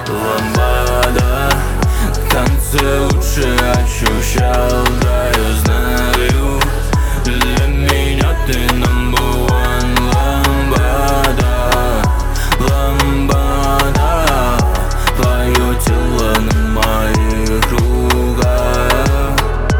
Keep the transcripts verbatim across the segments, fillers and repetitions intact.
Ламбада, танцы лучше ощущал, да я знаю. Для меня ты number one. Ламбада, ламбада, твое тело на моих руках.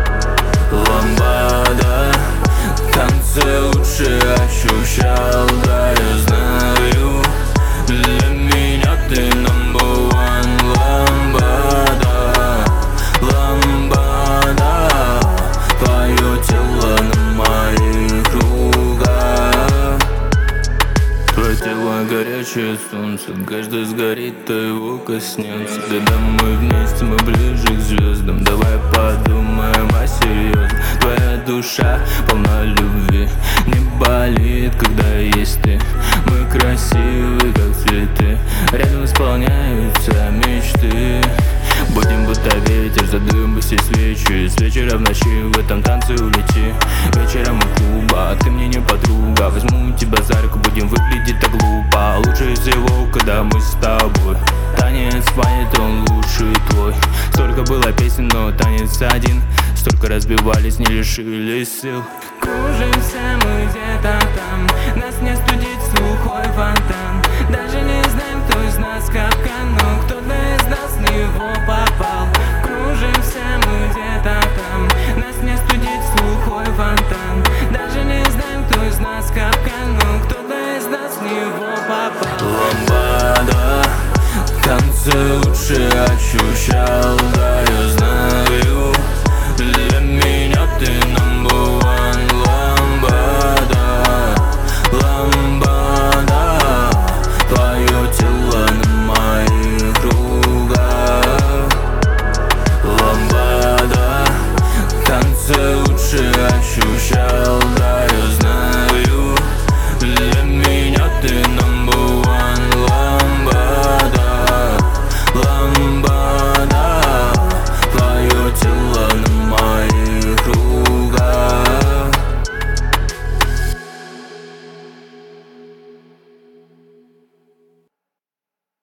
Ламбада, танцы лучше ощущал, да я знаю. Для меня ты number one. Ламбада, ламбада, твое тело на моих руках. Твое тело горячее солнце, каждый сгорит, а его коснется. Когда мы вместе, мы ближе к звездам. Давай подумаем о серьезном. Твоя душа полна любви, не болит, когда есть ты. Мы красивы, как цветы, рядом исполняются мечты. Будем будто ветер, задуем бы все свечи. С вечера в ночи в этом танце улети. Вечером у клуба, а ты мне не подруга. Возьму тебя за руку, будем выглядеть так глупо. Лучше всего, когда мы с тобой. Танец фанит, он лучший твой. Столько было песен, но танец один. Столько разбивались, не лишились сил. Кружимся мы где-то там, нас не студит сухой фонтан. Даже не знаем, кто из нас капкан, но кто-то из нас в него попал. Кружимся мы где-то там, нас не студит сухой фонтан. Даже не знаем, кто из нас капкан, но кто-то из нас в него попал. Ламбада, танцы лучше ощущал,